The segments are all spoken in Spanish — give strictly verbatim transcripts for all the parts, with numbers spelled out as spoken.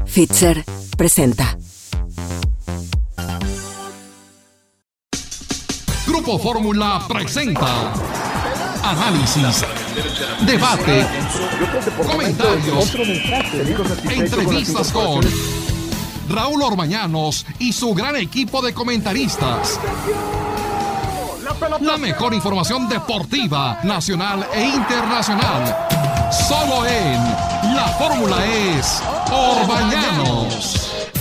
Fitzer presenta. Grupo Fórmula presenta análisis, debate, comentarios, entrevistas con Raúl Orbañanos y su gran equipo de comentaristas. La mejor información deportiva, nacional e internacional. Solo en La Fórmula es Orbañanos.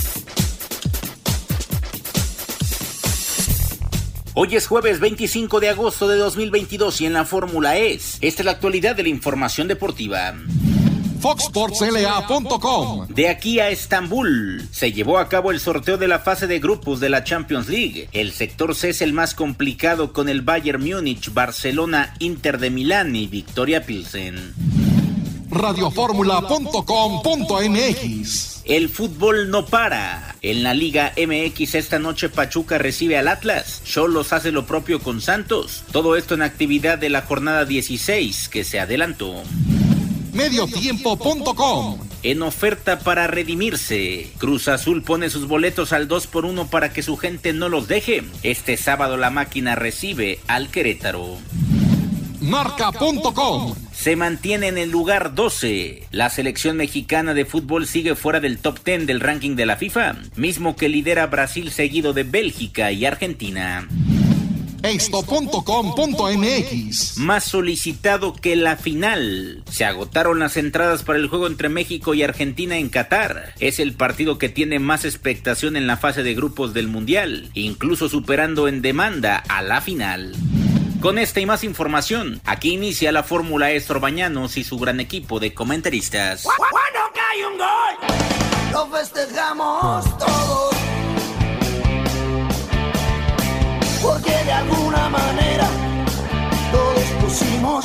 Hoy es jueves veinticinco de agosto de dos mil veintidós y en La Fórmula es. Esta es la actualidad de la información deportiva. Fox Sports L A punto com. De aquí a Estambul, se llevó a cabo el sorteo de la fase de grupos de la Champions League. El sector C es el más complicado con el Bayern Múnich, Barcelona, Inter de Milán y Victoria Pilsen. Radio Fórmula punto com punto m x. El fútbol no para. En la Liga M X esta noche Pachuca recibe al Atlas. Xolos hace lo propio con Santos. Todo esto en actividad de la jornada dieciséis que se adelantó. Mediotiempo punto com. En oferta para redimirse, Cruz Azul pone sus boletos al dos por uno para que su gente no los deje. Este sábado la máquina recibe al Querétaro. Marca punto com. Se mantiene en el lugar doce. La selección mexicana de fútbol sigue fuera del top diez del ranking de la FIFA, mismo que lidera Brasil seguido de Bélgica y Argentina. Esto punto com punto m x. Más solicitado que la final. Se agotaron las entradas para el juego entre México y Argentina en Qatar. Es el partido que tiene más expectación en la fase de grupos del Mundial, incluso superando en demanda a la final. Con esta y más información, aquí inicia la Fórmula es Orbañanos y su gran equipo de comentaristas. Cuando cae un gol, lo festejamos todos, porque de alguna manera todos pusimos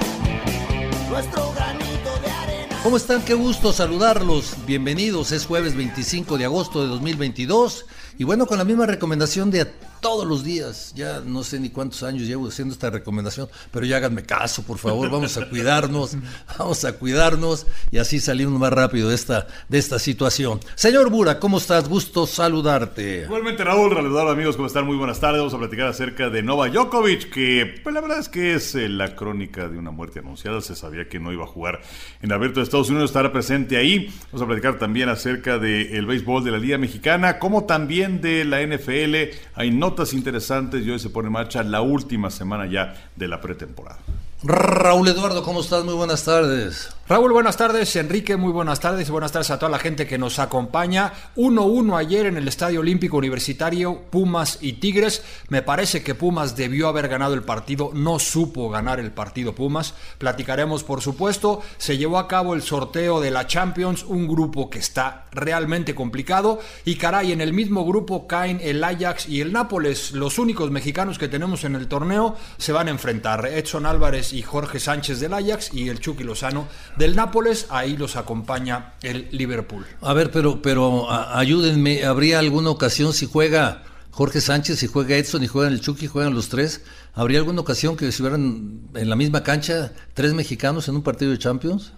nuestro granito de arena. ¿Cómo están? Qué gusto saludarlos. Bienvenidos. Es jueves veinticinco de agosto de dos mil veintidós. Y bueno, con la misma recomendación de todos los días. Ya no sé ni cuántos años llevo haciendo esta recomendación, pero ya háganme caso, por favor. Vamos a cuidarnos, vamos a cuidarnos y así salimos más rápido de esta, de esta situación. Señor Bura, ¿cómo estás? Gusto saludarte. Igualmente, Raúl, Raúl, amigos, ¿cómo están? Muy buenas tardes. Vamos a platicar acerca de Novak Djokovic, que pues, la verdad es que es eh, la crónica de una muerte anunciada. Se sabía que no iba a jugar en el Abierto de Estados Unidos, estará presente ahí. Vamos a platicar también acerca del béisbol de la Liga Mexicana, como también de la N F L. Hay notas interesantes y hoy se pone en marcha la última semana ya de la pretemporada. Raúl Eduardo, ¿cómo estás? Muy buenas tardes. Raúl, buenas tardes. Enrique, muy buenas tardes. Y buenas tardes a toda la gente que nos acompaña. uno uno ayer en el Estadio Olímpico Universitario, Pumas y Tigres. Me parece que Pumas debió haber ganado el partido. No supo ganar el partido Pumas. Platicaremos, por supuesto. Se llevó a cabo el sorteo de la Champions, un grupo que está realmente complicado. Y caray, en el mismo grupo caen el Ajax y el Nápoles. Los únicos mexicanos que tenemos en el torneo se van a enfrentar. Edson Álvarez y Jorge Sánchez del Ajax y el Chucky Lozano del Nápoles. Ahí los acompaña el Liverpool. A ver, pero, pero a, ayúdenme, ¿habría alguna ocasión si juega Jorge Sánchez, si juega Edson y juegan el Chucky, juegan los tres? ¿Habría alguna ocasión que estuvieran en la misma cancha tres mexicanos en un partido de Champions?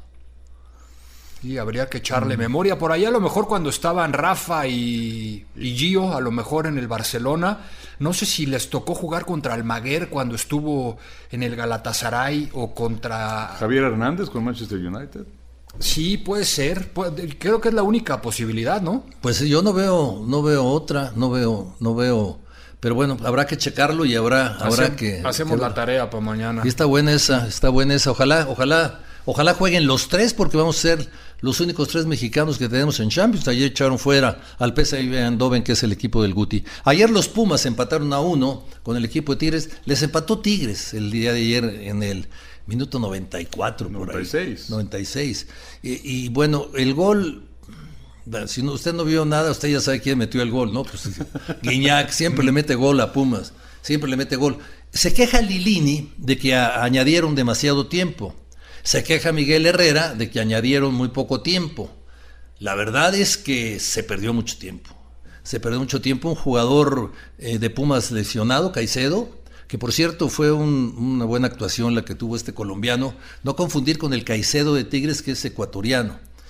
Y habría que echarle mm. memoria. Por ahí a lo mejor cuando estaban Rafa y, y Gio, a lo mejor en el Barcelona, no sé si les tocó jugar contra Almaguer cuando estuvo en el Galatasaray o contra... Javier Hernández con Manchester United. Sí, puede ser. Creo que es la única posibilidad, ¿no? Pues yo no veo, no veo otra, no veo, no veo... Pero bueno, habrá que checarlo y habrá, habrá Hacem, que... Hacemos que... la tarea para mañana. Y está buena esa, está buena esa. Ojalá, ojalá... Ojalá jueguen los tres porque vamos a ser los únicos tres mexicanos que tenemos en Champions. Ayer echaron fuera al P S V Eindhoven, que es el equipo del Guti. Ayer los Pumas empataron a uno con el equipo de Tigres. Les empató Tigres el día de ayer en el minuto noventa y cuatro. noventa y seis. Por ahí. noventa y seis. Y, y bueno, el gol... Si no, usted no vio nada, usted ya sabe quién metió el gol, ¿no? Pues Guiñac siempre le mete gol a Pumas. Siempre le mete gol. Se queja Lilini de que a, añadieron demasiado tiempo. Se queja Miguel Herrera de que añadieron muy poco tiempo. La verdad es que se perdió mucho tiempo. Se perdió mucho tiempo. Un jugador eh, de Pumas lesionado, Caicedo, que por cierto fue un, una buena actuación la que tuvo este colombiano. No confundir con el Caicedo de Tigres, que es ecuatoriano.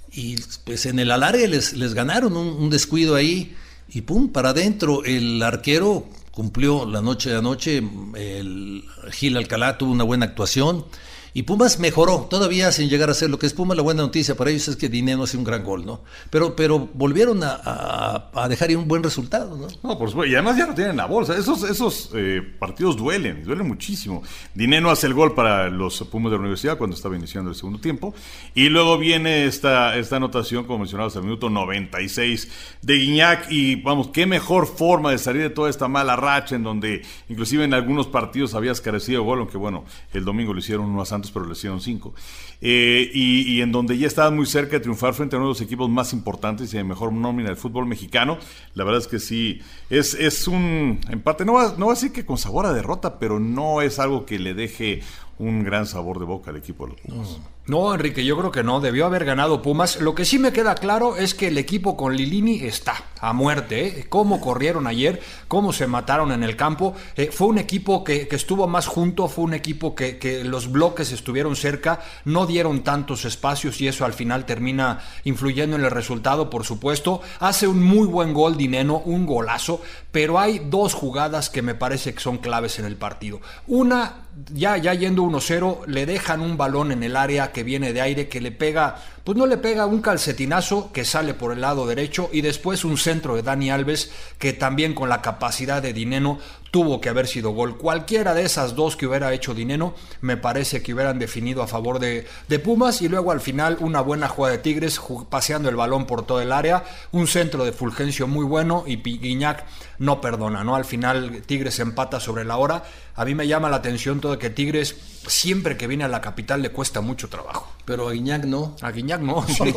y pues en el alargue les, les ganaron un, un descuido ahí y pum, para adentro. El arquero cumplió la noche de anoche, el Gil Alcalá tuvo una buena actuación y Pumas mejoró, todavía sin llegar a ser lo que es Pumas. La buena noticia para ellos es que Dineno hace un gran gol, ¿no? Pero, pero volvieron a, a, a dejar ahí un buen resultado, ¿no? No, por supuesto, y además ya no tienen la bolsa. Esos, esos eh, partidos duelen, duelen muchísimo. Dineno hace el gol para los Pumas de la Universidad cuando estaba iniciando el segundo tiempo, y luego viene esta, esta anotación, como mencionabas, al minuto noventa y seis de Guiñac, y vamos, qué mejor forma de salir de toda esta mala racha en donde inclusive en algunos partidos habías carecido de gol, aunque bueno, el domingo lo hicieron uno a Santos, pero le hicieron cinco, eh, y, y en donde ya estaban muy cerca de triunfar frente a uno de los equipos más importantes y de mejor nómina del fútbol mexicano. La verdad es que sí, es, es un empate, no va, no va a decir que con sabor a derrota, pero no es algo que le deje un gran sabor de boca al equipo de los Pumas. No. No, Enrique, yo creo que no, debió haber ganado Pumas. Lo que sí me queda claro es que el equipo con Lilini está a muerte, ¿eh? Cómo corrieron ayer, cómo se mataron en el campo. Eh, fue un equipo que, que estuvo más junto, fue un equipo que, que los bloques estuvieron cerca, no dieron tantos espacios y eso al final termina influyendo en el resultado, por supuesto. Hace un muy buen gol Dineno, un golazo, pero hay dos jugadas que me parece que son claves en el partido. Una, ya, ya yendo uno cero, le dejan un balón en el área que viene de aire, que le pega, pues no le pega, un calcetinazo que sale por el lado derecho, y después un centro de Dani Alves que también con la capacidad de Dineno tuvo que haber sido gol. Cualquiera de esas dos que hubiera hecho Dineno me parece que hubieran definido a favor de, de Pumas, y luego al final una buena jugada de Tigres paseando el balón por todo el área, un centro de Fulgencio muy bueno y Guiñac no perdona, ¿no? Al final Tigres empata sobre la hora. A mí me llama la atención todo que Tigres siempre que viene a la capital le cuesta mucho trabajo. Pero a Guiñac no. A Guiñac no, sí.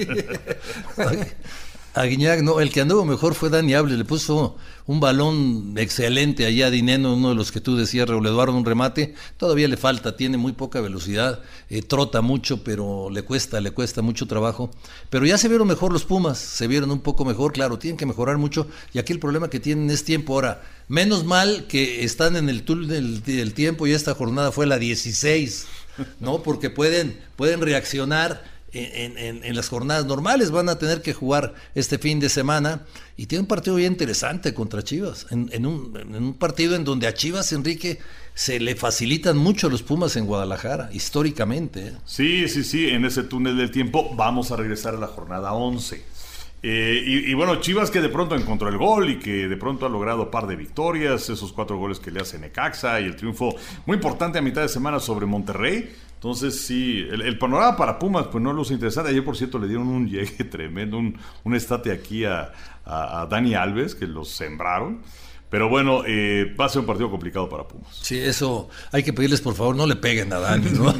A Guiñac no, el que anduvo mejor fue Dani Alves, le puso un balón excelente allá a Dineno, uno de los que tú decías, Raúl Eduardo, un remate, todavía le falta, tiene muy poca velocidad, eh, trota mucho, pero le cuesta, le cuesta mucho trabajo, pero ya se vieron mejor los Pumas, se vieron un poco mejor, claro, tienen que mejorar mucho, y aquí el problema que tienen es tiempo. Ahora, menos mal que están en el tour del, del tiempo, y esta jornada fue la dieciséis, ¿no? Porque pueden, pueden reaccionar. En, en, en las jornadas normales van a tener que jugar este fin de semana, y tiene un partido bien interesante contra Chivas, en, en, un, en un partido en donde a Chivas, Enrique, se le facilitan mucho los Pumas en Guadalajara, históricamente, ¿eh? Sí, sí, sí, en ese túnel del tiempo vamos a regresar a la jornada once. Eh, y, y bueno, Chivas que de pronto encontró el gol y que de pronto ha logrado par de victorias, esos cuatro goles que le hace Necaxa y el triunfo muy importante a mitad de semana sobre Monterrey. Entonces sí, el, el panorama para Pumas pues no luce interesante. Ayer por cierto le dieron un llegue tremendo, un, un estate aquí a, a, a Dani Alves, que los sembraron. Pero bueno, eh, va a ser un partido complicado para Pumas. Sí, eso hay que pedirles por favor, no le peguen a Dani, ¿no?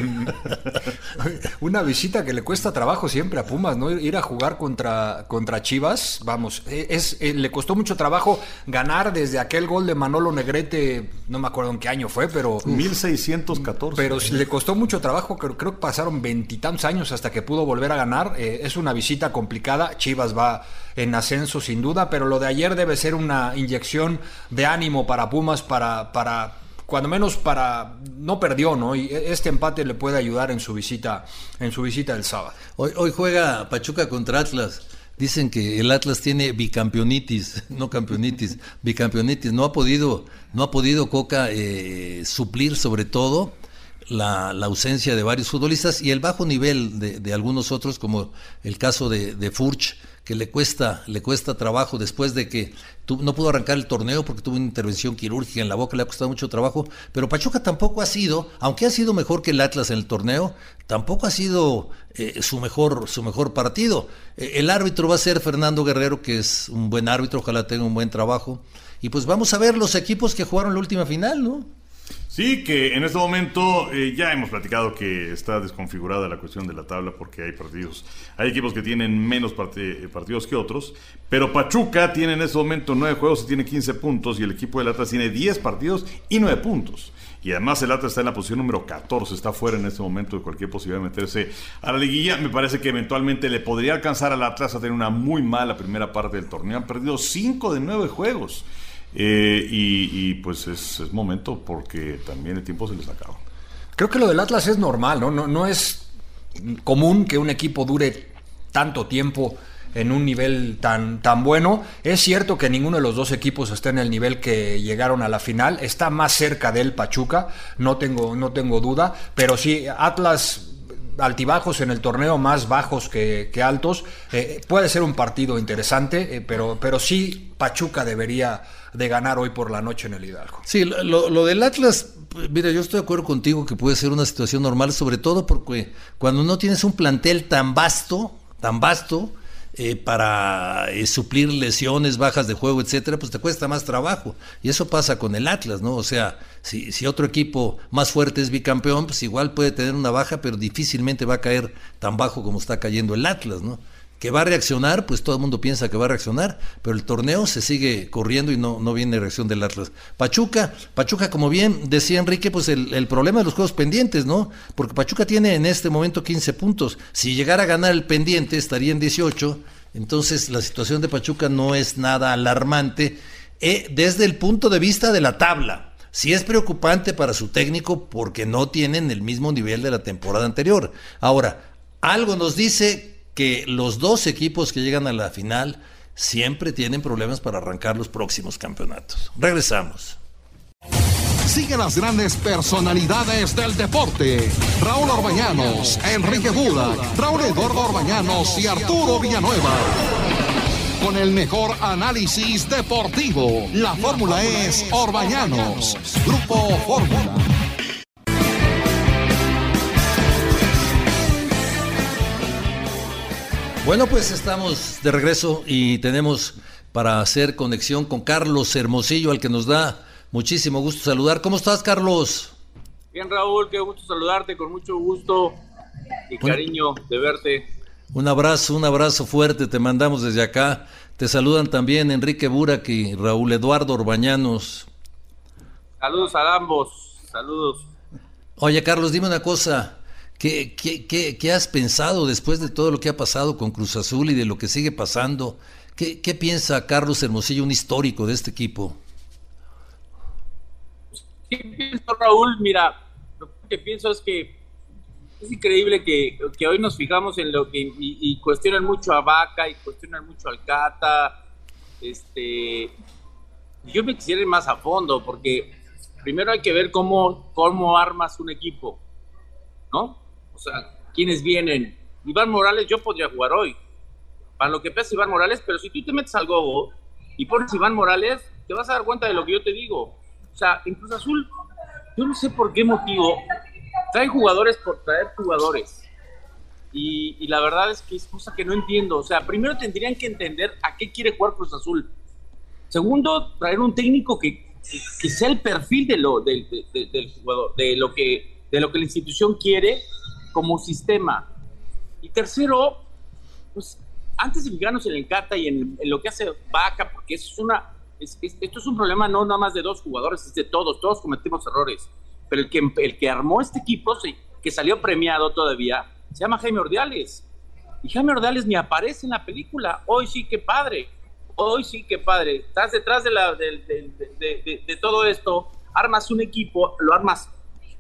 Una visita que le cuesta trabajo siempre a Pumas, ¿no? Ir a jugar contra, contra Chivas, vamos, es, es, le costó mucho trabajo ganar desde aquel gol de Manolo Negrete, no me acuerdo en qué año fue, pero... mil seiscientos catorce. Pero le costó mucho trabajo, creo, creo que pasaron veintitantos años hasta que pudo volver a ganar. Eh, es una visita complicada, Chivas va en ascenso sin duda, pero lo de ayer debe ser una inyección de ánimo para Pumas, para, para cuando menos para, no perdió, ¿no? Y este empate le puede ayudar en su visita, en su visita del sábado. Hoy, hoy juega Pachuca contra Atlas. Dicen que el Atlas tiene bicampeonitis, no campeonitis, bicampeonitis. No ha podido, no ha podido Coca eh, suplir sobre todo la, la ausencia de varios futbolistas y el bajo nivel de, de algunos otros, como el caso de, de Furch, que le cuesta, le cuesta trabajo después de que tu, no pudo arrancar el torneo porque tuvo una intervención quirúrgica en la boca, le ha costado mucho trabajo, pero Pachuca tampoco ha sido, aunque ha sido mejor que el Atlas en el torneo, tampoco ha sido eh, su mejor, su mejor partido. Eh, el árbitro va a ser Fernando Guerrero, que es un buen árbitro, ojalá tenga un buen trabajo, y pues vamos a ver los equipos que jugaron la última final, ¿no? Sí, que en este momento eh, ya hemos platicado que está desconfigurada la cuestión de la tabla porque hay partidos, hay equipos que tienen menos part- partidos que otros, pero Pachuca tiene en este momento nueve juegos y tiene quince puntos, y el equipo del Atlas tiene diez partidos y nueve puntos. Y además el Atlas está en la posición número catorce, está fuera en este momento de cualquier posibilidad de meterse a la liguilla. Me parece que eventualmente le podría alcanzar al Atlas a tener una muy mala primera parte del torneo. Han perdido cinco de nueve juegos. Eh, y, y pues es, es momento porque también el tiempo se les acaba. Creo que lo del Atlas es normal, ¿no? No, no es común que un equipo dure tanto tiempo en un nivel tan, tan bueno. Es cierto que ninguno de los dos equipos está en el nivel que llegaron a la final, está más cerca del Pachuca, no tengo, no tengo duda, pero sí, Atlas altibajos en el torneo, más bajos que, que altos, eh, puede ser un partido interesante, eh, pero, pero sí Pachuca debería de ganar hoy por la noche en el Hidalgo. Sí, lo, lo del Atlas, mira, yo estoy de acuerdo contigo que puede ser una situación normal, sobre todo porque cuando no tienes un plantel tan vasto, tan vasto, Eh, para eh, suplir lesiones, bajas de juego, etcétera, pues te cuesta más trabajo. Y eso pasa con el Atlas, ¿no? O sea, si, si otro equipo más fuerte es bicampeón, pues igual puede tener una baja, pero difícilmente va a caer tan bajo como está cayendo el Atlas, ¿no? Que va a reaccionar, pues todo el mundo piensa que va a reaccionar, pero el torneo se sigue corriendo y no, no viene reacción del Atlas. Pachuca, Pachuca, como bien decía Enrique, pues el, el problema de los juegos pendientes, ¿no? Porque Pachuca tiene en este momento quince puntos. Si llegara a ganar el pendiente, estaría en dieciocho. Entonces la situación de Pachuca no es nada alarmante eh, desde el punto de vista de la tabla. Sí es preocupante para su técnico porque no tienen el mismo nivel de la temporada anterior. Ahora, algo nos dice que los dos equipos que llegan a la final siempre tienen problemas para arrancar los próximos campeonatos. Regresamos. Sigue las grandes personalidades del deporte. Raúl Orbañanos, Enrique Buda, Raúl Eduardo Orbañanos y Arturo Villanueva. Con el mejor análisis deportivo. La fórmula es Orbañanos. Grupo Fórmula. Bueno, pues estamos de regreso y tenemos para hacer conexión con Carlos Hermosillo, al que nos da muchísimo gusto saludar. ¿Cómo estás, Carlos? Bien, Raúl, qué gusto saludarte, con mucho gusto y cariño de verte. Un abrazo, un abrazo fuerte te mandamos desde acá. Te saludan también Enrique Burak y Raúl Eduardo Orbañanos. Saludos a ambos, saludos. Oye, Carlos, dime una cosa. ¿Qué, qué, qué, qué has pensado después de todo lo que ha pasado con Cruz Azul y de lo que sigue pasando? ¿Qué, qué piensa Carlos Hermosillo, un histórico de este equipo? ¿Qué pienso, Raúl? Mira, lo que pienso es que es increíble que, que hoy nos fijamos en lo que y, y cuestionan mucho a Vaca y cuestionan mucho al Cata. Este, yo me quisiera ir más a fondo porque primero hay que ver cómo, cómo armas un equipo, ¿no? O sea, quiénes vienen. Iván Morales, yo podría jugar hoy, para lo que pesa Iván Morales, pero si tú te metes al gogo y pones Iván Morales, te vas a dar cuenta de lo que yo te digo. O sea, en Cruz Azul, yo no sé por qué motivo traen jugadores por traer jugadores. Y, y la verdad es que es cosa que no entiendo. O sea, primero tendrían que entender a qué quiere jugar Cruz Azul. Segundo, traer un técnico que, que, que sea el perfil de lo, de, de, de, del jugador, de lo, que, de lo que la institución quiere como sistema. Y tercero, pues antes de fijarnos en el Cata y en, en lo que hace Vaca, porque eso es una... Es, es, esto es un problema no nada más de dos jugadores, es de todos, todos cometimos errores, pero el que, el que armó este equipo, sí, que salió premiado todavía, se llama Jaime Ordiales, y Jaime Ordiales ni aparece en la película. Hoy sí que padre, hoy sí que padre, estás detrás de, la, de, de, de, de, de, de todo esto, armas un equipo, lo armas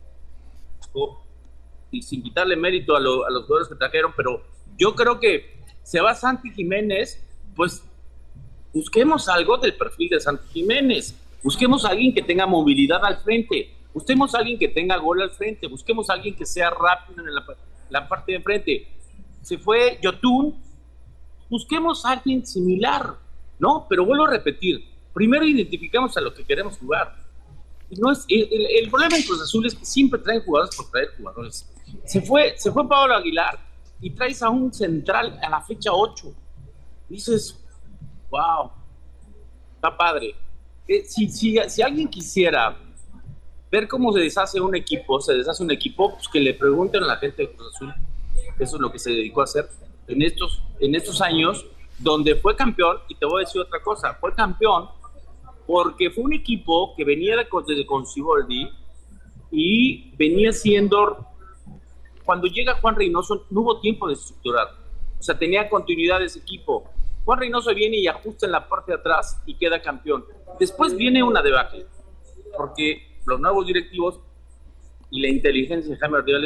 y sin quitarle mérito a, lo, a los jugadores que trajeron, pero yo creo que se va Santi Jiménez, pues busquemos algo del perfil de Santi Jiménez, busquemos a alguien que tenga movilidad al frente, busquemos a alguien que tenga gol al frente, busquemos a alguien que sea rápido en la, la parte de frente. Se fue Yotun, busquemos a alguien similar, ¿no? Pero vuelvo a repetir, primero identificamos a lo que queremos jugar. No es, el, el, el problema en Cruz Azul es que siempre traen jugadores por traer jugadores. Se fue, se fue Pablo Aguilar y traes a un central a la fecha ocho. Dices, wow, está padre. Eh, si, si, si alguien quisiera ver cómo se deshace un equipo, se deshace un equipo, pues que le pregunten a la gente de Cruz Azul. Eso es lo que se dedicó a hacer en estos, en estos años, donde fue campeón. Y te voy a decir otra cosa, fue campeón porque fue un equipo que venía de, de con Siboldi y venía siendo, cuando llega Juan Reynoso no hubo tiempo de estructurar, o sea, tenía continuidad de ese equipo. Juan Reynoso viene y ajusta en la parte de atrás y queda campeón. Después viene una debacle, porque los nuevos directivos y la inteligencia de Jaime Ordiales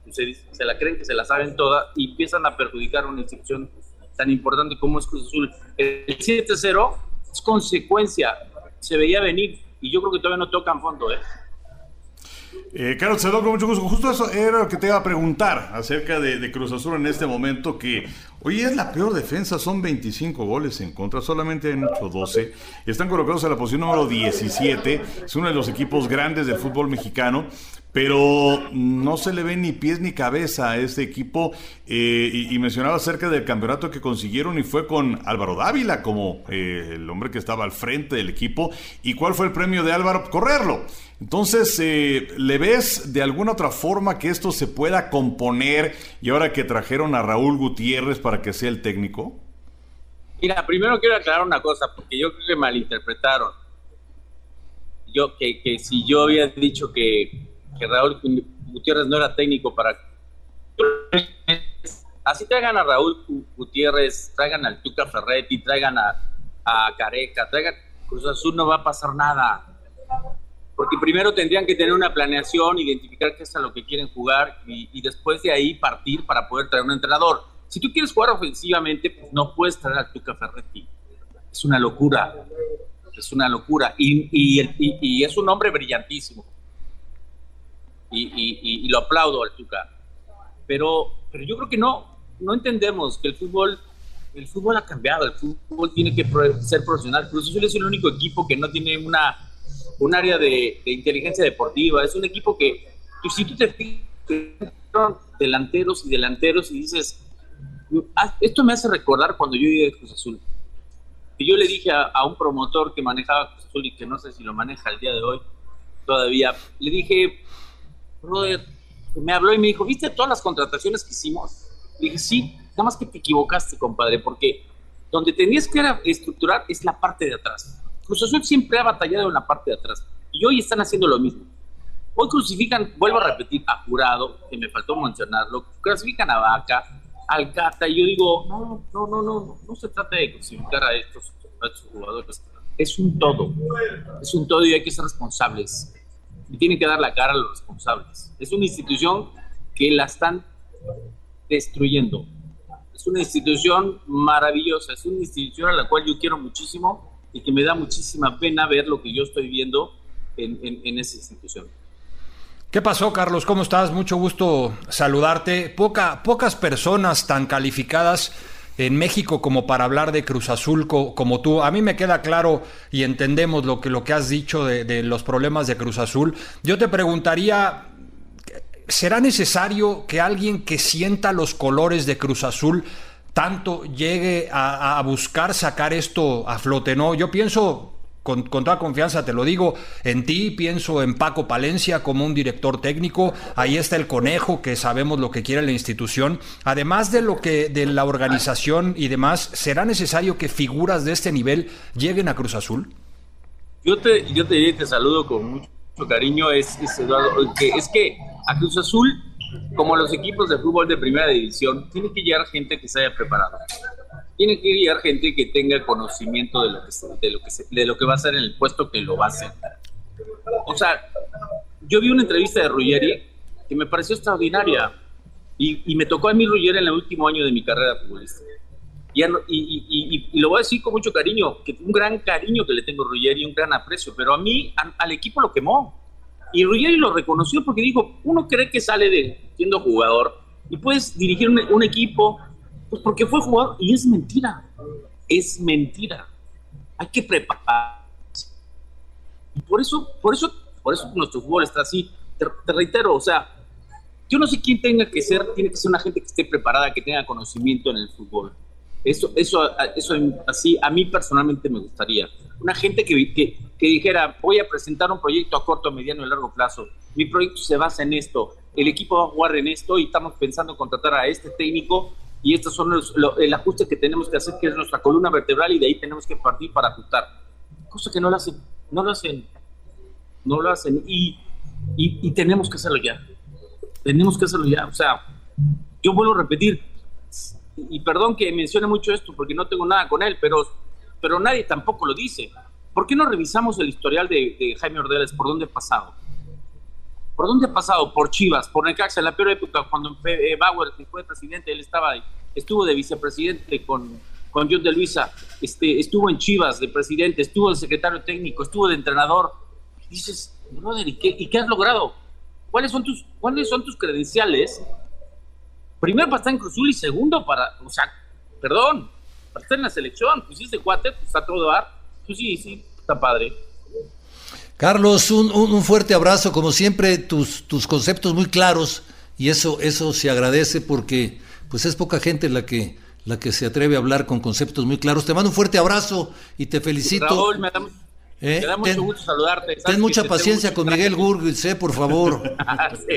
se, se la creen que se la saben toda y empiezan a perjudicar a una institución tan importante como es Cruz Azul. El siete cero es consecuencia, se veía venir y yo creo que todavía no tocan fondo, ¿eh? Eh, Carlos Cedo, con mucho gusto. Justo eso era lo que te iba a preguntar acerca de, de Cruz Azul en este momento, que hoy es la peor defensa, son veinticinco goles en contra, solamente han hecho doce, están colocados en la posición número diecisiete, es uno de los equipos grandes del fútbol mexicano, pero no se le ve ni pies ni cabeza a este equipo, eh, y, y mencionaba acerca del campeonato que consiguieron y fue con Álvaro Dávila como eh, el hombre que estaba al frente del equipo. ¿Y cuál fue el premio de Álvaro? Correrlo. Entonces, eh, ¿le ves de alguna otra forma que esto se pueda componer y ahora que trajeron a Raúl Gutiérrez para que sea el técnico? Mira, primero quiero aclarar una cosa, porque yo creo que malinterpretaron. Yo, que, que si yo había dicho que, que Raúl Gutiérrez no era técnico para... Así traigan a Raúl Gutiérrez, traigan al Tuca Ferretti, traigan a, a Careca, traigan... Cruz Azul no va a pasar nada. Porque primero tendrían que tener una planeación, identificar qué es a lo que quieren jugar y, y después de ahí partir para poder traer un entrenador. Si tú quieres jugar ofensivamente, pues no puedes traer al Tuca Ferretti. Es una locura. Es una locura. Y, y, y, y es un hombre brillantísimo. Y, y, y lo aplaudo al Tuca. Pero, pero yo creo que no, no entendemos que el fútbol, el fútbol ha cambiado. El fútbol tiene que ser profesional. Cruz Azul es el único equipo que no tiene una... un área de, de inteligencia deportiva, es un equipo que, que si tú te fijas, delanteros y delanteros y dices, esto me hace recordar cuando yo llegué a Cruz Azul, que yo le dije a, a un promotor que manejaba Cruz Azul y que no sé si lo maneja el día de hoy todavía, le dije, brother, me habló y me dijo, ¿viste todas las contrataciones que hicimos? Le dije, sí, nada más que te equivocaste, compadre, porque donde tenías que estructurar es la parte de atrás. Cruz Azul siempre ha batallado en la parte de atrás y hoy están haciendo lo mismo. Hoy crucifican, vuelvo a repetir, a Jurado, que me faltó mencionarlo, crucifican a Vaca, al Cata, y yo digo, no, no, no, no, no, no se trata de crucificar a estos, a estos jugadores, es un todo, es un todo y hay que ser responsables y tienen que dar la cara a los responsables. Es una institución que la están destruyendo, es una institución maravillosa, es una institución a la cual yo quiero muchísimo y que me da muchísima pena ver lo que yo estoy viendo en, en, en esa institución. ¿Qué pasó, Carlos? ¿Cómo estás? Mucho gusto saludarte. Poca, pocas personas tan calificadas en México como para hablar de Cruz Azul co, como tú. A mí me queda claro y entendemos lo que, lo que has dicho de, de los problemas de Cruz Azul. Yo te preguntaría, ¿será necesario que alguien que sienta los colores de Cruz Azul tanto llegue a, a buscar sacar esto a flote? No, yo pienso, con, con toda confianza te lo digo, en ti, pienso en Paco Palencia como un director técnico, ahí está el Conejo, que sabemos lo que quiere la institución, además de lo que de la organización y demás. ¿Será necesario que figuras de este nivel lleguen a Cruz Azul? Yo te, yo te, te saludo con mucho cariño, es, es, Eduardo, que, es que a Cruz Azul, como los equipos de fútbol de primera división, tiene que llegar gente que se haya preparado. Tiene que llegar gente que tenga conocimiento de lo que, de lo que, se, de lo que va a hacer en el puesto que lo va a hacer. O sea, yo vi una entrevista de Ruggeri que me pareció extraordinaria y, y me tocó a mí Ruggeri en el último año de mi carrera futbolística. Y, y, y, y, y lo voy a decir con mucho cariño, que un gran cariño que le tengo a Ruggeri y un gran aprecio, pero a mí, a, al equipo lo quemó. Y Ruggeri lo reconoció porque dijo, uno cree que sale de siendo jugador y puedes dirigir un, un equipo pues porque fue jugador, y es mentira, es mentira. Hay que prepararse. Y por eso, por eso, por eso nuestro fútbol está así. Te, te reitero, o sea, yo no sé quién tenga que ser, tiene que ser una gente que esté preparada, que tenga conocimiento en el fútbol. Eso, eso, eso así a mí personalmente me gustaría. Una gente que, que, que dijera, voy a presentar un proyecto a corto, mediano y largo plazo. Mi proyecto se basa en esto. El equipo va a jugar en esto y estamos pensando en contratar a este técnico y estos son los, lo, el ajuste que tenemos que hacer, que es nuestra columna vertebral, y de ahí tenemos que partir para ajustar. Cosa que no lo hacen, no lo hacen, no lo hacen y, y, y tenemos que hacerlo ya. Tenemos que hacerlo ya. O sea, yo vuelvo a repetir, y perdón que mencione mucho esto porque no tengo nada con él, pero, pero nadie tampoco lo dice. ¿Por qué no revisamos el historial de, de Jaime Ordiales? ¿Por dónde ha pasado? ¿Por dónde ha pasado? Por Chivas, por Necaxa, en la peor época, cuando eh, Bauer fue presidente, él estaba ahí, estuvo de vicepresidente con, con John de Luisa, este, estuvo en Chivas de presidente, estuvo de secretario técnico, estuvo de entrenador. Y dices, brother, ¿y qué, ¿y qué has logrado? ¿Cuáles son tus, cuáles son tus credenciales? Primero para estar en Cruz Azul y segundo para, o sea, perdón, para estar en la selección. Pues si es de cuate, pues está todo dar. Pues sí, sí, está padre. Carlos, un, un, un fuerte abrazo, como siempre, tus, tus conceptos muy claros, y eso, eso se agradece porque pues es poca gente la que, la que se atreve a hablar con conceptos muy claros. Te mando un fuerte abrazo y te felicito. Raúl, me da, ¿Eh? me da mucho ten, gusto saludarte. Ten mucha paciencia con Miguel Gurgis, eh, por favor. Sí.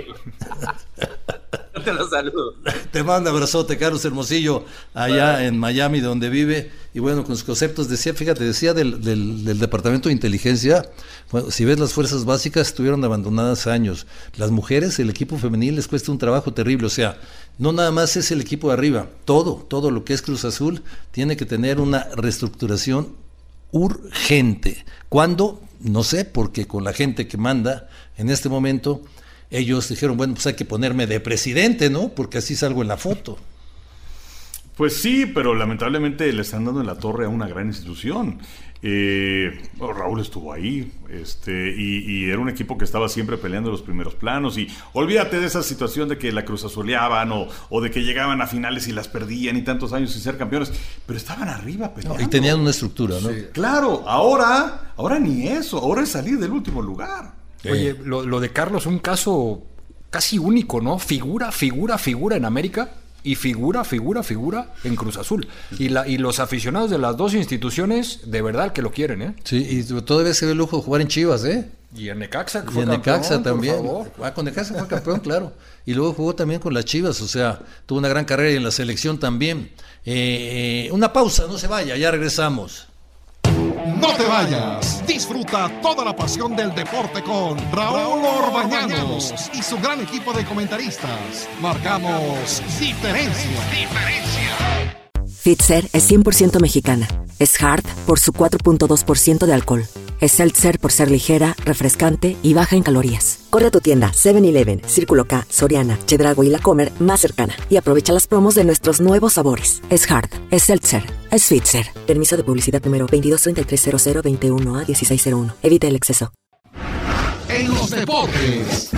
Te lo saludo. Te mando abrazote, Carlos Hermosillo, allá bueno. en Miami, donde vive. Y bueno, con sus conceptos, decía, fíjate, decía del, del, del Departamento de Inteligencia, bueno, si ves las fuerzas básicas, estuvieron abandonadas años. Las mujeres, el equipo femenil les cuesta un trabajo terrible, o sea, no nada más es el equipo de arriba, todo, todo lo que es Cruz Azul tiene que tener una reestructuración urgente. ¿Cuándo? No sé, porque con la gente que manda en este momento, ellos dijeron, bueno, pues hay que ponerme de presidente, ¿no? Porque así salgo en la foto. Pues sí, pero lamentablemente le están dando en la torre a una gran institución. Eh, bueno, Raúl estuvo ahí, este, y, y era un equipo que estaba siempre peleando los primeros planos. Y olvídate de esa situación de que la Cruz Azuleaban o, o de que llegaban a finales y las perdían y tantos años sin ser campeones, pero estaban arriba peleando. No, y tenían una estructura, ¿no? Sí. Claro, ahora, ahora ni eso, ahora es salir del último lugar. Oye, lo, lo de Carlos, un caso casi único, ¿no? Figura, figura, figura en América y figura, figura, figura en Cruz Azul. Y, la, y los aficionados de las dos instituciones, de verdad que lo quieren, ¿eh? Sí, y todavía se ve el lujo de jugar en Chivas, ¿eh? Y en Necaxa, que y fue en campeón, Necaxa también. Ah, con Necaxa fue campeón, claro. Y luego jugó también con las Chivas, o sea, tuvo una gran carrera y en la selección también. Eh, una pausa, no se vaya, ya regresamos. No te vayas, disfruta toda la pasión del deporte con Raúl Orbañanos y su gran equipo de comentaristas. Marcamos diferencia. Fitzer es cien por ciento mexicana. Es Hard por su cuatro punto dos por ciento de alcohol. Es Seltzer por ser ligera, refrescante y baja en calorías. Corre a tu tienda seven eleven, Círculo K, Soriana, Chedraui y La Comer más cercana y aprovecha las promos de nuestros nuevos sabores. Es Hard, es Seltzer, es Fitzer. Permiso de publicidad número veintidós treinta y tres cero cero veintiuno a dieciséis cero uno. Evita el exceso. En los deportes.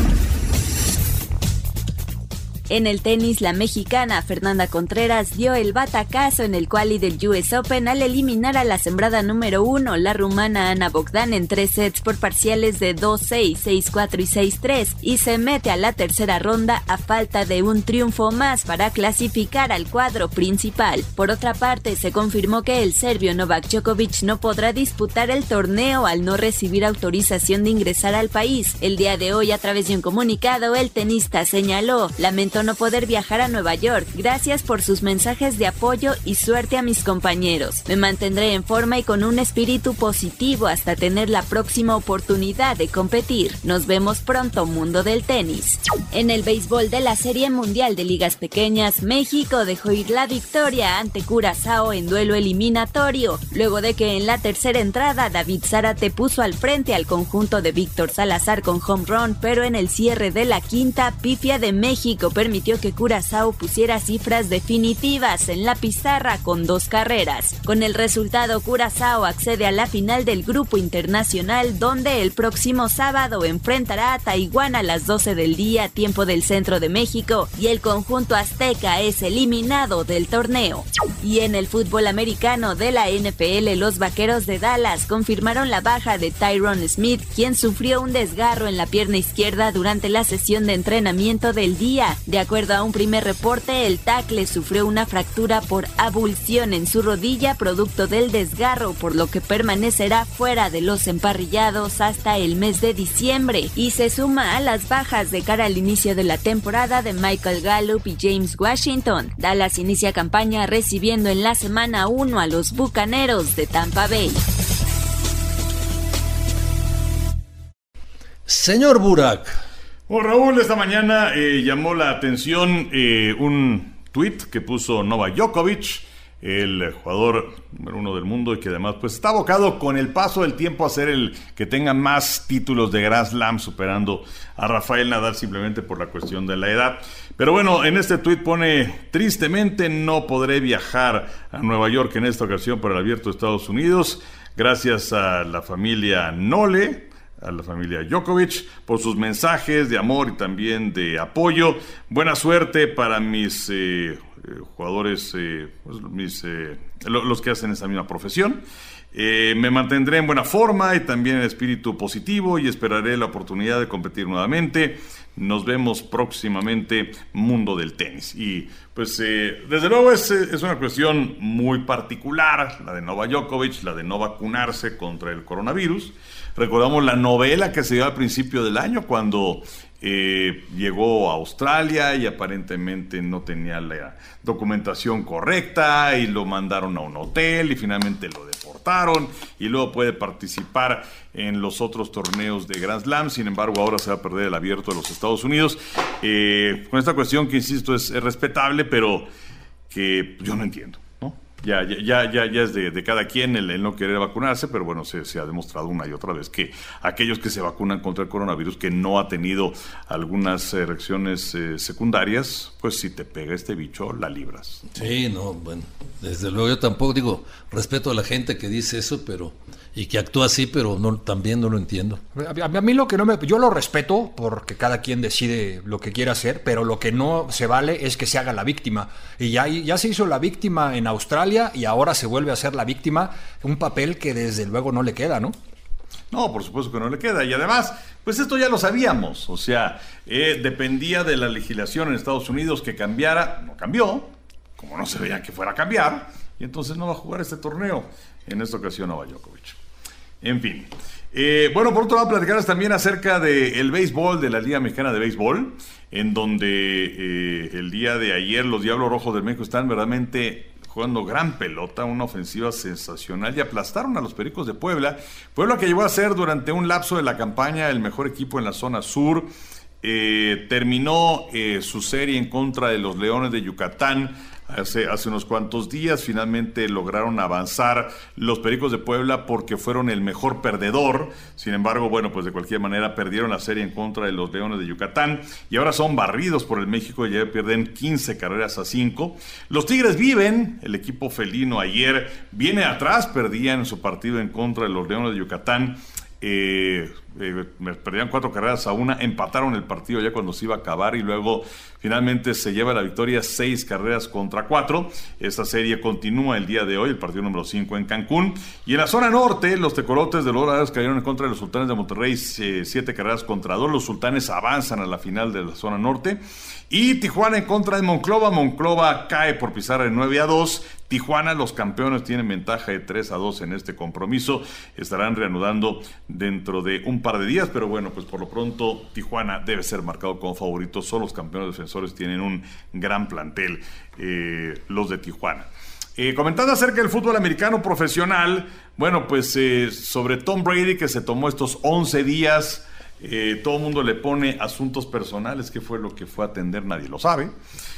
En el tenis, la mexicana Fernanda Contreras dio el batacazo en el quali del U S Open al eliminar a la sembrada número uno, la rumana Ana Bogdan, en tres sets por parciales de dos seis, seis cuatro y seis tres, y se mete a la tercera ronda a falta de un triunfo más para clasificar al cuadro principal. Por otra parte, se confirmó que el serbio Novak Djokovic no podrá disputar el torneo al no recibir autorización de ingresar al país. El día de hoy, a través de un comunicado, el tenista señaló: "Lamento no poder viajar a Nueva York. Gracias por sus mensajes de apoyo y suerte a mis compañeros. Me mantendré en forma y con un espíritu positivo hasta tener la próxima oportunidad de competir. Nos vemos pronto, mundo del tenis". En el béisbol de la Serie Mundial de Ligas Pequeñas, México dejó ir la victoria ante Curazao en duelo eliminatorio, luego de que en la tercera entrada David Zárate puso al frente al conjunto de Víctor Salazar con home run, pero en el cierre de la quinta, pifia de México permitió que Curazao pusiera cifras definitivas en la pizarra con dos carreras. Con el resultado, Curazao accede a la final del Grupo Internacional, donde el próximo sábado enfrentará a Taiwán a las doce del día, tiempo del centro de México, y el conjunto azteca es eliminado del torneo. Y en el fútbol americano de la N F L, los Vaqueros de Dallas confirmaron la baja de Tyron Smith, quien sufrió un desgarro en la pierna izquierda durante la sesión de entrenamiento del día. De acuerdo a un primer reporte, el tackle sufrió una fractura por abulsión en su rodilla producto del desgarro, por lo que permanecerá fuera de los emparrillados hasta el mes de diciembre, y se suma a las bajas de cara al inicio de la temporada de Michael Gallup y James Washington. Dallas inicia campaña recibiendo en la semana uno a los Bucaneros de Tampa Bay. Señor Burak. Bueno, Raúl, esta mañana eh, llamó la atención eh, un tuit que puso Novak Djokovic, el jugador número uno del mundo y que además pues está abocado con el paso del tiempo a ser el que tenga más títulos de Grand Slam, superando a Rafael Nadal simplemente por la cuestión de la edad. Pero bueno, en este tuit pone: tristemente no podré viajar a Nueva York en esta ocasión para el Abierto de Estados Unidos, gracias a la familia Nole, a la familia Djokovic, por sus mensajes de amor y también de apoyo. Buena suerte para mis eh, jugadores, eh, pues, mis, eh, los que hacen esta misma profesión. Eh, me mantendré en buena forma y también en espíritu positivo y esperaré la oportunidad de competir nuevamente. Nos vemos próximamente, mundo del tenis. Y pues eh, desde luego es, es una cuestión muy particular, la de Novak Djokovic, la de no vacunarse contra el coronavirus. Recordamos la novela que se dio al principio del año cuando eh, llegó a Australia y aparentemente no tenía la documentación correcta y lo mandaron a un hotel y finalmente lo deportaron y luego puede participar en los otros torneos de Grand Slam. Sin embargo, ahora se va a perder el Abierto de los Estados Unidos. Eh, con esta cuestión que, insisto, es, es respetable, pero que yo no entiendo. Ya, ya, ya, ya es de, de cada quien el, el no querer vacunarse, pero bueno, se, se ha demostrado una y otra vez que aquellos que se vacunan contra el coronavirus, que no ha tenido algunas eh, reacciones eh, secundarias, pues si te pega este bicho, la libras. Sí, no, bueno, desde luego yo tampoco digo, respeto a la gente que dice eso, pero y que actúa así, pero no, también no lo entiendo. A, a mí lo que no me... Yo lo respeto porque cada quien decide lo que quiere hacer, pero lo que no se vale es que se haga la víctima. Y ya, ya se hizo la víctima en Australia y ahora se vuelve a hacer la víctima, un papel que desde luego no le queda, ¿no? No, por supuesto que no le queda. Y además, pues esto ya lo sabíamos. O sea, eh, dependía de la legislación en Estados Unidos que cambiara. No cambió, como no se veía que fuera a cambiar. Y entonces no va a jugar este torneo. En esta ocasión Novak Djokovic. En fin. Eh, bueno, por otro lado, platicarles también acerca del béisbol, de la Liga Mexicana de Béisbol, en donde eh, el día de ayer los Diablos Rojos del México están verdaderamente jugando gran pelota, una ofensiva sensacional, y aplastaron a los Pericos de Puebla. Puebla que llegó a ser durante un lapso de la campaña el mejor equipo en la zona sur. Eh, terminó eh, su serie en contra de los Leones de Yucatán hace, hace unos cuantos días. Finalmente lograron avanzar los Pericos de Puebla porque fueron el mejor perdedor. Sin embargo, bueno, pues de cualquier manera perdieron la serie en contra de los Leones de Yucatán y ahora son barridos por el México y ya pierden quince carreras a cinco. Los Tigres viven, el equipo felino ayer viene atrás, perdían su partido en contra de los Leones de Yucatán. Eh, eh, perdían cuatro carreras a una, empataron el partido ya cuando se iba a acabar y luego finalmente se lleva la victoria seis carreras contra cuatro. Esta serie continúa el día de hoy, el partido número cinco en Cancún. Y en la zona norte, los tecolotes de los Dorados cayeron en contra de los Sultanes de Monterrey, eh, siete carreras contra dos. Los Sultanes avanzan a la final de la zona norte. Y Tijuana en contra de Monclova. Monclova cae por pizarra de nueve a dos. Tijuana, los campeones, tienen ventaja de tres a dos en este compromiso. Estarán reanudando dentro de un par de días, pero bueno, pues por lo pronto Tijuana debe ser marcado como favorito. Son los campeones defensores, tienen un gran plantel, eh, los de Tijuana. Eh, comentando acerca del fútbol americano profesional, bueno, pues eh, sobre Tom Brady, que se tomó estos once días, eh, todo el mundo le pone asuntos personales. ¿Qué fue lo que fue a atender? Nadie lo sabe.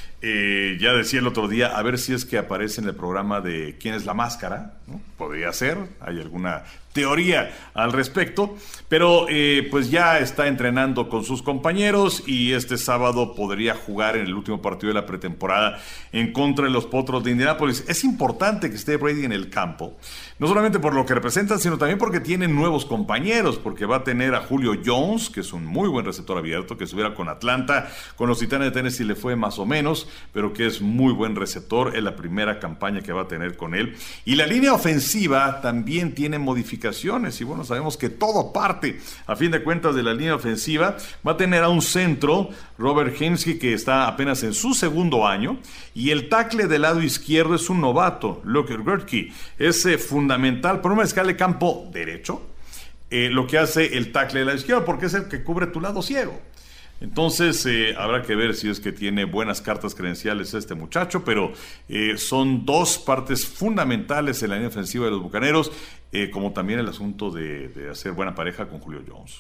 Eh, ya decía el otro día, a ver si es que aparece en el programa de ¿Quién es la máscara? ¿No? Podría ser, hay alguna teoría al respecto, pero eh, pues ya está entrenando con sus compañeros y este sábado podría jugar en el último partido de la pretemporada en contra de los Potros de Indianápolis. Es importante que esté Brady en el campo, no solamente por lo que representan, sino también porque tiene nuevos compañeros, porque va a tener a Julio Jones, que es un muy buen receptor abierto, que estuviera con Atlanta, con los Titanes de Tennessee le fue más o menos, pero que es muy buen receptor, es la primera campaña que va a tener con él. Y la línea ofensiva también tiene modificaciones, y bueno, sabemos que todo parte, a fin de cuentas, de la línea ofensiva. Va a tener a un centro, Robert Hemsky, que está apenas en su segundo año, y el tackle del lado izquierdo es un novato, Luke Gertke. Es eh, fundamental por una escala de campo derecho, eh, lo que hace el tackle del lado izquierdo, porque es el que cubre tu lado ciego. Entonces eh, habrá que ver si es que tiene buenas cartas credenciales este muchacho, pero eh, son dos partes fundamentales en la línea ofensiva de los Bucaneros, eh, como también el asunto de, de hacer buena pareja con Julio Jones.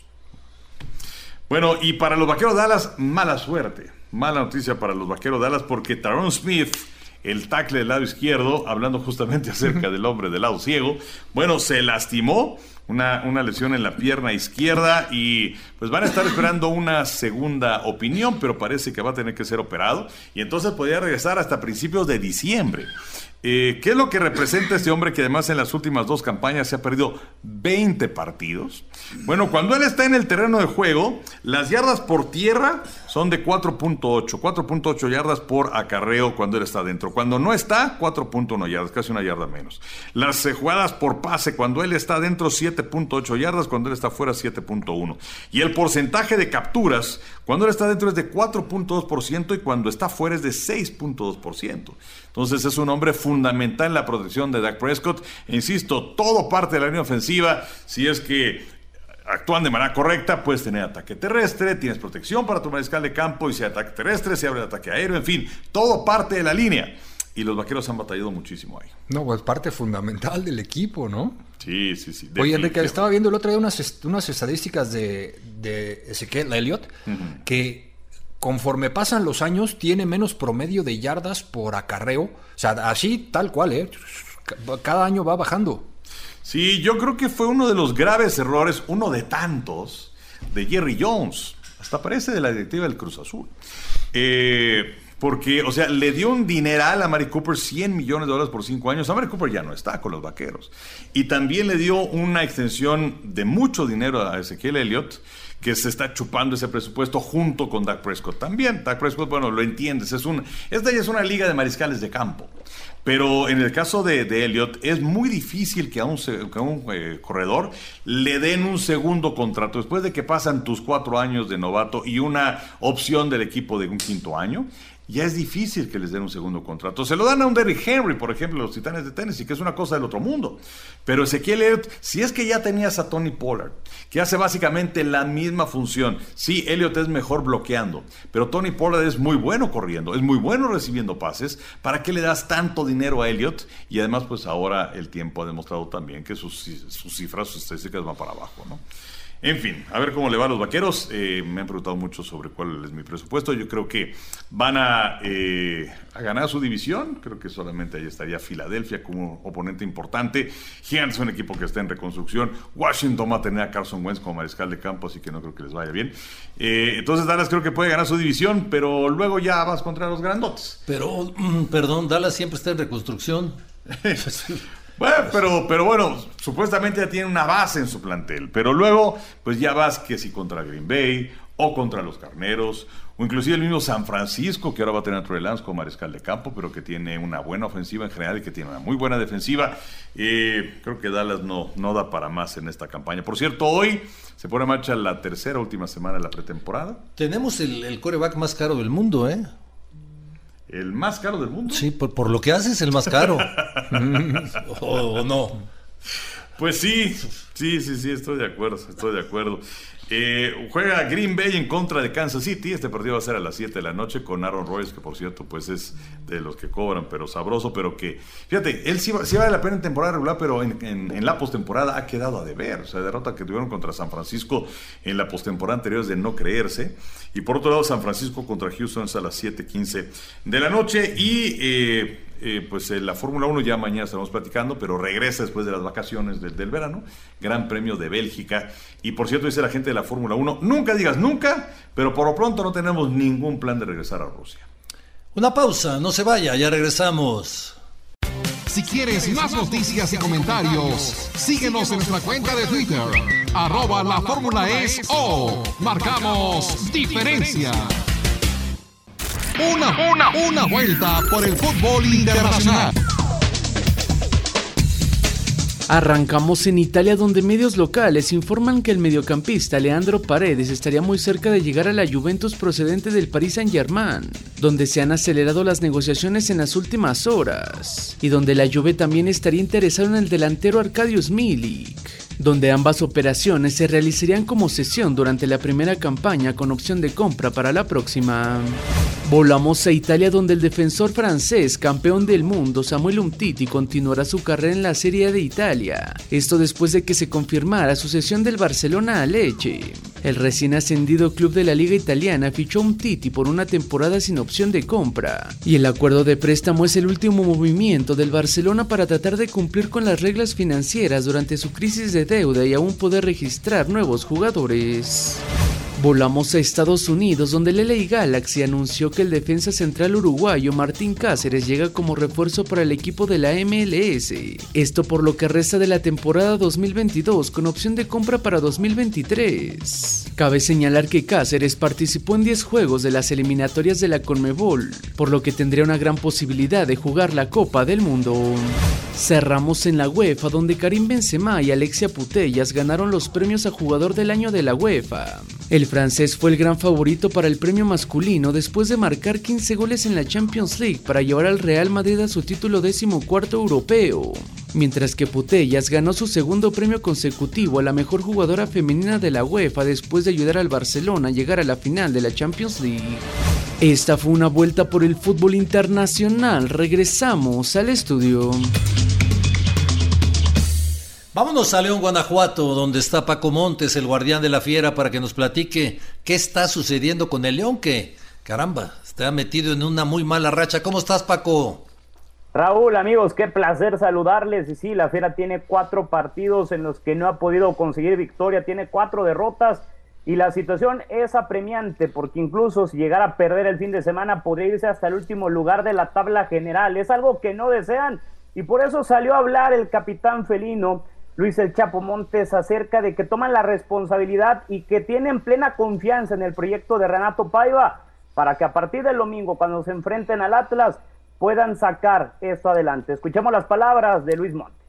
Bueno, y para los Vaqueros de Dallas, mala suerte, mala noticia para los Vaqueros de Dallas, porque Tyron Smith el tackle del lado izquierdo, hablando justamente acerca del hombre del lado ciego. Bueno, se lastimó, una, una lesión en la pierna izquierda y pues van a estar esperando una segunda opinión, pero parece que va a tener que ser operado y entonces podría regresar hasta principios de diciembre. Eh, ¿Qué es lo que representa este hombre que además en las últimas dos campañas se ha perdido veinte partidos? Bueno, cuando él está en el terreno de juego, las yardas por tierra son de cuatro punto ocho, cuatro punto ocho yardas por acarreo cuando él está dentro. Cuando no está, cuatro punto uno yardas, casi una yarda menos. Las eh, jugadas por pase, cuando él está dentro, siete punto ocho yardas, cuando él está fuera, siete punto uno. Y el porcentaje de capturas, cuando él está dentro es de cuatro punto dos por ciento y cuando está fuera es de seis punto dos por ciento. Entonces es un hombre fundamental en la protección de Dak Prescott. E insisto, todo parte de la línea ofensiva. Si es que actúan de manera correcta, puedes tener ataque terrestre, tienes protección para tu mariscal de campo, y si hay ataque terrestre, se abre el ataque aéreo, en fin, todo parte de la línea. Y los vaqueros han batallado muchísimo ahí. No, pues parte fundamental del equipo, ¿no? Sí, sí, sí. Oye, Enrique, estaba viendo el otro día unas, unas estadísticas de, de Ezequiel Elliott, uh-huh. que conforme pasan los años tiene menos promedio de yardas por acarreo. O sea, así tal cual, ¿eh? Cada año va bajando. Sí, yo creo que fue uno de los graves errores, uno de tantos, de Jerry Jones. Hasta parece de la directiva del Cruz Azul. Eh... Porque, o sea, le dio un dineral a Amari Cooper, cien millones de dólares por cinco años. Amari Cooper ya no está con los Vaqueros. Y también le dio una extensión de mucho dinero a Ezequiel Elliott, que se está chupando ese presupuesto junto con Dak Prescott también. Dak Prescott, bueno, lo entiendes, es un, esta ya es una liga de mariscales de campo. Pero en el caso de, de Elliott, es muy difícil que a un, que a un eh, corredor le den un segundo contrato después de que pasan tus cuatro años de novato y una opción del equipo de un quinto año. Ya es difícil que les den un segundo contrato. Se lo dan a un Derrick Henry, por ejemplo, los Titanes de Tennessee, que es una cosa del otro mundo. Pero Ezequiel Elliott, si es que ya tenías a Tony Pollard, que hace básicamente la misma función. Sí, Elliott es mejor bloqueando, pero Tony Pollard es muy bueno corriendo, es muy bueno recibiendo pases. ¿Para qué le das tanto dinero a Elliott? Y además, pues ahora el tiempo ha demostrado también que sus, sus cifras, sus estadísticas van para abajo, ¿no? En fin, a ver cómo le va a los Vaqueros. Eh, me han preguntado mucho sobre cuál es mi presupuesto. Yo creo que van a, eh, a ganar su división. Creo que solamente ahí estaría Filadelfia como oponente importante. Giants es un equipo que está en reconstrucción. Washington va a tener a Carson Wentz como mariscal de campo, así que no creo que les vaya bien. Eh, entonces Dallas creo que puede ganar su división, pero luego ya vas contra los grandotes. Pero, mm, perdón, Dallas siempre está en reconstrucción. Bueno, pero, pero bueno, supuestamente ya tiene una base en su plantel, pero luego pues ya vas que si contra Green Bay o contra los Carneros, o inclusive el mismo San Francisco, que ahora va a tener a Trey Lance como mariscal de campo, pero que tiene una buena ofensiva en general y que tiene una muy buena defensiva. Eh, creo que Dallas no, no da para más en esta campaña. Por cierto, hoy se pone en marcha la tercera última semana de la pretemporada. Tenemos el, el quarterback más caro del mundo, ¿eh? ¿El más caro del mundo? Sí, por, por lo que hace es el más caro. o, o no. Pues sí, sí, sí, sí, estoy de acuerdo, estoy de acuerdo. Eh, juega Green Bay en contra de Kansas City. Este partido va a ser a las siete de la noche con Aaron Rodgers, que por cierto pues es de los que cobran, pero sabroso, pero que, fíjate, él sí, sí vale la pena en temporada regular, pero en, en, en la postemporada ha quedado a deber. O sea, derrota que tuvieron contra San Francisco en la postemporada anterior es de no creerse. Y por otro lado, San Francisco contra Houston es a las siete quince de la noche. Y eh, eh, pues eh, la Fórmula uno ya mañana estaremos platicando, pero regresa después de las vacaciones del, del verano. Gran Premio de Bélgica. Y por cierto, dice la gente de la Fórmula uno, nunca digas nunca, pero por lo pronto no tenemos ningún plan de regresar a Rusia. Una pausa, no se vaya, ya regresamos. Si quieres más noticias y comentarios, síguenos en nuestra cuenta de Twitter, arroba la fórmula es O. Marcamos diferencia. Una, una, una vuelta por el fútbol internacional. Arrancamos en Italia, donde medios locales informan que el mediocampista Leandro Paredes estaría muy cerca de llegar a la Juventus procedente del Paris Saint-Germain, donde se han acelerado las negociaciones en las últimas horas, y donde la Juve también estaría interesado en el delantero Arkadiusz Milik, donde ambas operaciones se realizarían como cesión durante la primera campaña con opción de compra para la próxima. Volamos a Italia, donde el defensor francés, campeón del mundo, Samuel Umtiti, continuará su carrera en la Serie A de Italia. Esto después de que se confirmara su cesión del Barcelona a Lecce. El recién ascendido club de la Liga Italiana fichó a Umtiti por una temporada sin opción de compra, y el acuerdo de préstamo es el último movimiento del Barcelona para tratar de cumplir con las reglas financieras durante su crisis de deuda y aún poder registrar nuevos jugadores. Volamos a Estados Unidos, donde el L A Galaxy anunció que el defensa central uruguayo Martín Cáceres llega como refuerzo para el equipo de la M L S. Esto por lo que resta de la temporada dos mil veintidós, con opción de compra para dos mil veintitrés. Cabe señalar que Cáceres participó en diez juegos de las eliminatorias de la Conmebol, por lo que tendría una gran posibilidad de jugar la Copa del Mundo. Cerramos en la UEFA, donde Karim Benzema y Alexia Putellas ganaron los premios a Jugador del Año de la UEFA. El francés fue el gran favorito para el premio masculino después de marcar quince goles en la Champions League para llevar al Real Madrid a su título decimocuarto europeo, mientras que Putellas ganó su segundo premio consecutivo a la mejor jugadora femenina de la UEFA después de ayudar al Barcelona a llegar a la final de la Champions League. Esta fue una vuelta por el fútbol internacional. Regresamos al estudio. Vámonos a León, Guanajuato, donde está Paco Montes, el guardián de la fiera, para que nos platique qué está sucediendo con el León, que, caramba, está metido en una muy mala racha. ¿Cómo estás, Paco? Raúl, amigos, qué placer saludarles. Y sí, la fiera tiene cuatro partidos en los que no ha podido conseguir victoria, tiene cuatro derrotas, y la situación es apremiante, porque incluso si llegara a perder el fin de semana, podría irse hasta el último lugar de la tabla general. Es algo que no desean, y por eso salió a hablar el capitán felino, Luis El Chapo Montes, acerca de que toman la responsabilidad y que tienen plena confianza en el proyecto de Renato Paiva para que a partir del domingo, cuando se enfrenten al Atlas, puedan sacar esto adelante. Escuchemos las palabras de Luis Montes.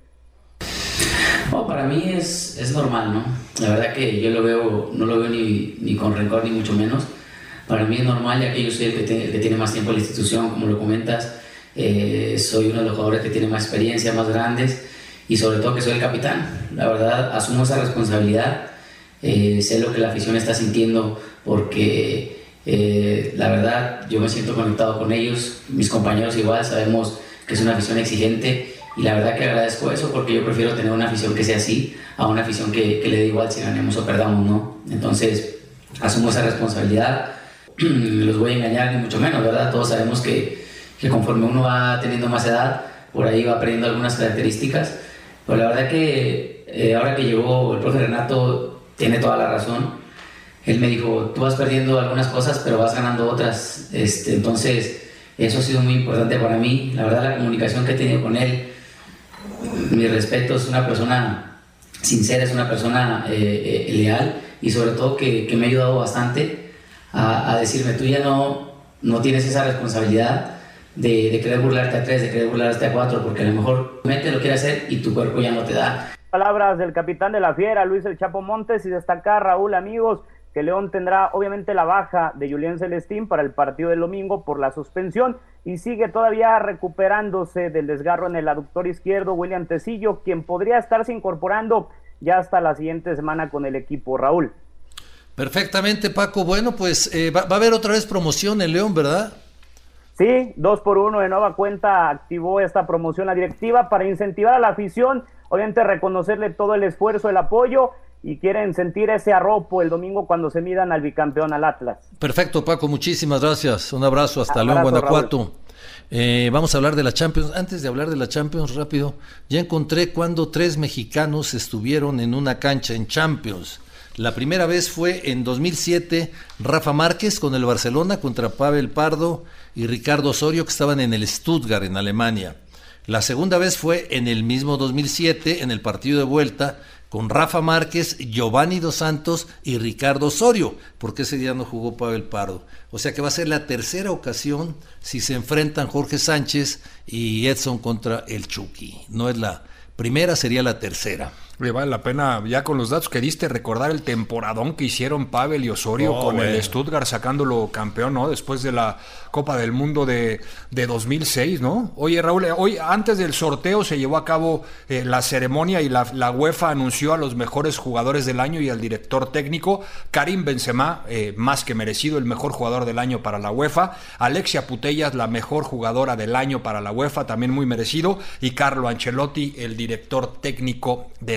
Bueno, para mí es, es normal, ¿no? La verdad que yo lo veo, no lo veo ni, ni con rencor ni mucho menos. Para mí es normal, ya que yo soy el que, te, el que tiene más tiempo en la institución, como lo comentas. Eh, soy uno de los jugadores que tiene más experiencia, más grandes, y sobre todo que soy el capitán. La verdad, asumo esa responsabilidad. Eh, sé lo que la afición está sintiendo, porque eh, la verdad yo me siento conectado con ellos, mis compañeros igual, sabemos que es una afición exigente, y la verdad que agradezco eso, porque yo prefiero tener una afición que sea así a una afición que, que le dé igual si ganemos o perdamos, ¿no? Entonces asumo esa responsabilidad. Los voy a engañar ni mucho menos, ¿verdad? Todos sabemos que, que conforme uno va teniendo más edad, por ahí va aprendiendo algunas características. Pero la verdad que eh, ahora que llegó el profe Renato, tiene toda la razón. Él me dijo, tú vas perdiendo algunas cosas, pero vas ganando otras. Este, entonces, eso ha sido muy importante para mí. La verdad, la comunicación que he tenido con él, mi respeto, es una persona sincera, es una persona eh, eh, leal, y sobre todo que, que me ha ayudado bastante a, a decirme, tú ya no, no tienes esa responsabilidad De, de querer burlarte a tres, de querer burlarte a cuatro, porque a lo mejor tu mente lo quiere hacer y tu cuerpo ya no te da. Palabras del capitán de la fiera, Luis El Chapo Montes, y destacar, Raúl, amigos, que León tendrá obviamente la baja de Julián Celestín para el partido del domingo por la suspensión, y sigue todavía recuperándose del desgarro en el aductor izquierdo William Tecillo, quien podría estarse incorporando ya hasta la siguiente semana con el equipo, Raúl. Perfectamente, Paco. Bueno, pues eh, va, va a haber otra vez promoción en León, ¿verdad? Sí, dos por uno de nueva cuenta activó esta promoción la directiva para incentivar a la afición, obviamente reconocerle todo el esfuerzo, el apoyo, y quieren sentir ese arropo el domingo cuando se midan al bicampeón, al Atlas. Perfecto, Paco, muchísimas gracias. Un abrazo hasta Abrazo, León, Guanajuato. Raúl. Eh, vamos a hablar de la Champions. Antes de hablar de la Champions, rápido, ya encontré cuando tres mexicanos estuvieron en una cancha en Champions. La primera vez fue en dos mil siete, Rafa Márquez con el Barcelona contra Pavel Pardo y Ricardo Osorio, que estaban en el Stuttgart, en Alemania. La segunda vez fue en el mismo dos mil siete, en el partido de vuelta, con Rafa Márquez, Giovanni Dos Santos y Ricardo Osorio, porque ese día no jugó Pavel Pardo. O sea que va a ser la tercera ocasión si se enfrentan Jorge Sánchez y Edson contra el Chucky. No es la primera, sería la tercera. Le vale la pena, ya con los datos que diste, recordar el temporadón que hicieron Pavel y Osorio oh, con bueno. el Stuttgart sacándolo campeón, ¿no? Después de la Copa del Mundo de, de dos mil seis, ¿no? Oye, Raúl, hoy antes del sorteo se llevó a cabo eh, la ceremonia y la, la UEFA anunció a los mejores jugadores del año y al director técnico. Karim Benzema, eh, más que merecido, el mejor jugador del año para la UEFA. Alexia Putellas, la mejor jugadora del año para la UEFA, también muy merecido. Y Carlo Ancelotti, el director técnico del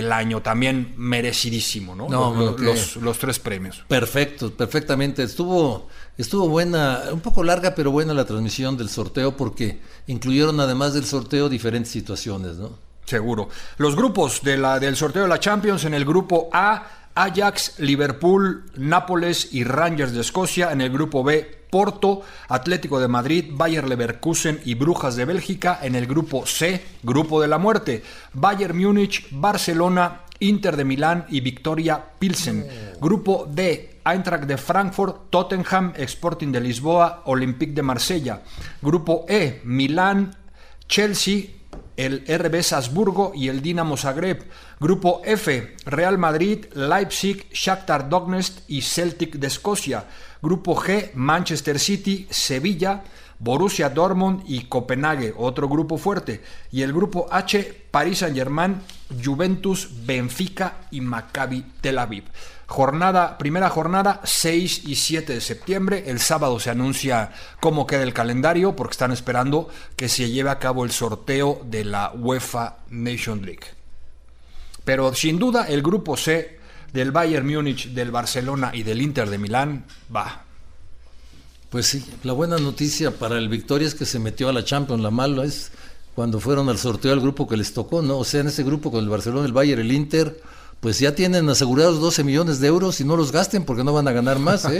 del año, también merecidísimo, ¿no? No, los, okay. los, los tres premios. Perfecto, perfectamente. Estuvo, estuvo buena, un poco larga, pero buena la transmisión del sorteo porque incluyeron además del sorteo diferentes situaciones, ¿no? Seguro. Los grupos de la, del sorteo de la Champions: en el grupo A, Ajax, Liverpool, Nápoles y Rangers de Escocia. En el grupo B, Porto, Atlético de Madrid, Bayer Leverkusen y Brujas de Bélgica. En el grupo C, grupo de la muerte, Bayern Múnich, Barcelona, Inter de Milán y Victoria Pilsen. Grupo D, Eintracht de Frankfurt, Tottenham, Sporting de Lisboa, Olympique de Marsella. Grupo E, Milán, Chelsea, el R B Salzburgo y el Dinamo Zagreb. Grupo F, Real Madrid, Leipzig, Shakhtar Donetsk y Celtic de Escocia. Grupo G, Manchester City, Sevilla, Borussia Dortmund y Copenhague, otro grupo fuerte. Y el grupo H, Paris Saint-Germain, Juventus, Benfica y Maccabi Tel Aviv. Jornada, primera jornada, seis y siete de septiembre. El sábado se anuncia cómo queda el calendario, porque están esperando que se lleve a cabo el sorteo de la UEFA Nations League. Pero sin duda el grupo C del Bayern Múnich, del Barcelona y del Inter de Milán va. Pues sí, la buena noticia para el Victoria es que se metió a la Champions. La mala es cuando fueron al sorteo al grupo que les tocó, ¿no? O sea, en ese grupo con el Barcelona, el Bayern, el Inter, pues ya tienen asegurados doce millones de euros y no los gasten porque no van a ganar más, ¿eh?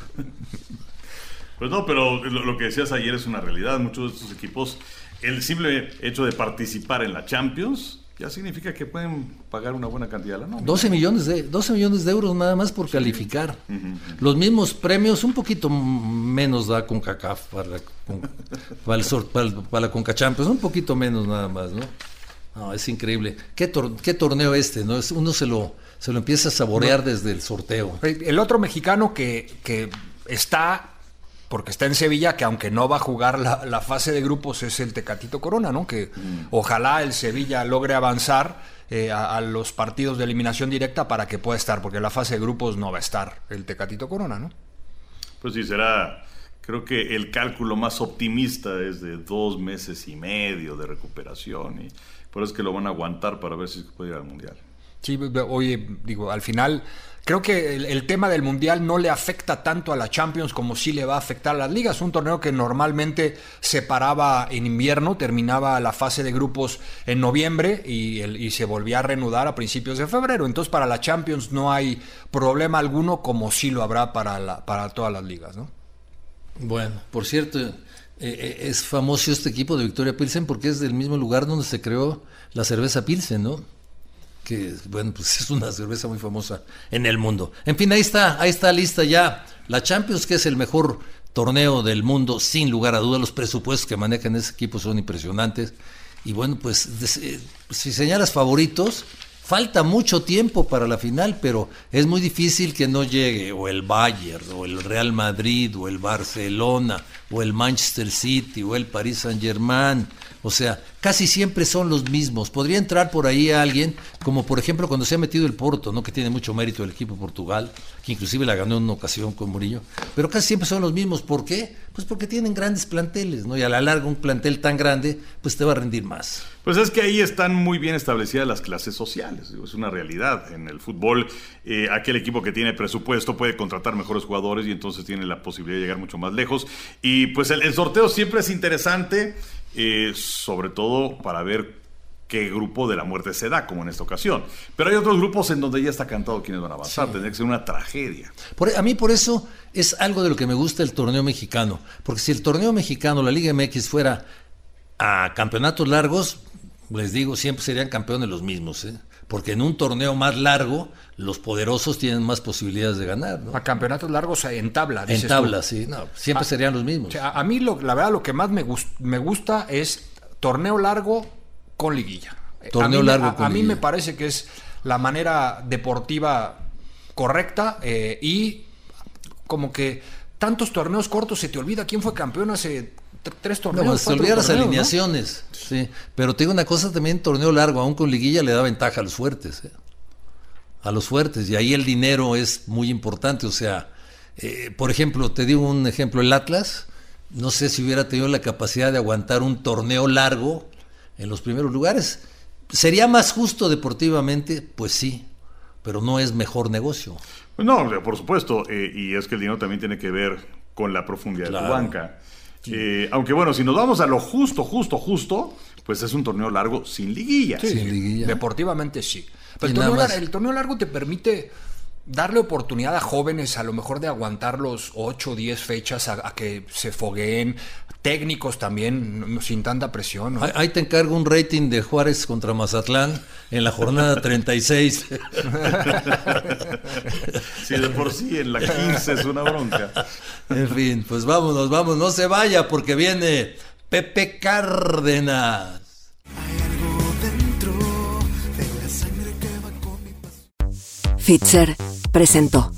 Pues no, pero lo, lo que decías ayer es una realidad. Muchos de estos equipos, el simple hecho de participar en la Champions ya significa que pueden pagar una buena cantidad. ¿No? doce millones de doce millones de euros nada más por calificar. Uh-huh, uh-huh. Los mismos premios, un poquito menos da CONCACAF para, con, para, el, para, para la CONCACHAMPIONS, un poquito menos nada más, ¿no? No, es increíble. ¿Qué, tor- qué torneo este, ¿no? Es, uno se lo, se lo empieza a saborear no. desde el sorteo. El otro mexicano que, que está, porque está en Sevilla, que aunque no va a jugar la, la fase de grupos, es el Tecatito Corona, ¿no? Que mm. ojalá el Sevilla logre avanzar eh, a, a los partidos de eliminación directa para que pueda estar, porque en la fase de grupos no va a estar el Tecatito Corona, ¿no? Pues sí, será... Creo que el cálculo más optimista es de dos meses y medio de recuperación y por eso es que lo van a aguantar para ver si se puede ir al Mundial. Sí, oye, digo, al final creo que el, el tema del Mundial no le afecta tanto a la Champions como sí le va a afectar a las ligas. Un torneo que normalmente se paraba en invierno, terminaba la fase de grupos en noviembre y, el, y se volvía a reanudar a principios de febrero. Entonces para la Champions no hay problema alguno, como sí lo habrá para, la, para todas las ligas, ¿no? Bueno, por cierto, eh, es famoso este equipo de Victoria Pilsen porque es del mismo lugar donde se creó la cerveza Pilsen, ¿no? Que, bueno, pues es una cerveza muy famosa en el mundo. En fin, ahí está, ahí está lista ya la Champions, que es el mejor torneo del mundo, sin lugar a dudas. Los presupuestos que manejan ese equipo son impresionantes. Y bueno, pues des, eh, si señalas favoritos, falta mucho tiempo para la final, pero es muy difícil que no llegue o el Bayern, o el Real Madrid, o el Barcelona, o el Manchester City, o el Paris Saint-Germain. O sea, casi siempre son los mismos. Podría entrar por ahí alguien, como por ejemplo cuando se ha metido el Porto, ¿no? Que tiene mucho mérito el equipo de Portugal, que inclusive la ganó en una ocasión con Murillo. Pero casi siempre son los mismos. ¿Por qué? Pues porque tienen grandes planteles, ¿no? Y a la larga un plantel tan grande, pues te va a rendir más. Pues es que ahí están muy bien establecidas las clases sociales. Es una realidad. En el fútbol, eh, aquel equipo que tiene presupuesto puede contratar mejores jugadores y entonces tiene la posibilidad de llegar mucho más lejos. Y pues el, el sorteo siempre es interesante. Eh, sobre todo para ver qué grupo de la muerte se da, como en esta ocasión. Pero hay otros grupos en donde ya está cantado quiénes van a avanzar. Sí. Tendría que ser una tragedia. Por, a mí por eso es algo de lo que me gusta el torneo mexicano. Porque si el torneo mexicano, la Liga M X, fuera a campeonatos largos, les digo, siempre serían campeones los mismos, ¿eh? Porque en un torneo más largo, los poderosos tienen más posibilidades de ganar, ¿no? A campeonatos largos en tabla, dices En tabla, tú. sí. No, siempre a, serían los mismos. O sea, a mí, lo, la verdad, lo que más me, gust, me gusta es torneo largo con liguilla. Torneo a mí, largo a, con a mí liguilla. me parece que es la manera deportiva correcta eh, y como que tantos torneos cortos se te olvida quién fue campeón hace tres torneos. No, se olvidan las alineaciones, ¿no? Sí. Pero te digo una cosa también, torneo largo, aún con liguilla, le da ventaja a los fuertes, ¿eh? A los fuertes, y ahí el dinero es muy importante. O sea, eh, por ejemplo, te digo un ejemplo, el Atlas, no sé si hubiera tenido la capacidad de aguantar un torneo largo en los primeros lugares. ¿Sería más justo deportivamente? Pues sí, pero no es mejor negocio. No, por supuesto, eh, y es que el dinero también tiene que ver con la profundidad claro. de tu banca. Sí. Eh, aunque bueno, si nos vamos a lo justo, justo, justo, pues es un torneo largo sin liguilla. Sí, sin liguilla. Deportivamente sí. Pero el nada torneo, más... el torneo largo te permite darle oportunidad a jóvenes a lo mejor de aguantar los ocho o diez fechas a, a que se fogueen, técnicos también, sin tanta presión, ¿no? Ahí te encargo un rating de Juárez contra Mazatlán en la jornada treinta y seis. Sí, de por sí en la quince es una bronca. En fin, pues vámonos, vamos, no se vaya porque viene Pepe Cárdenas. Fitzer presentó.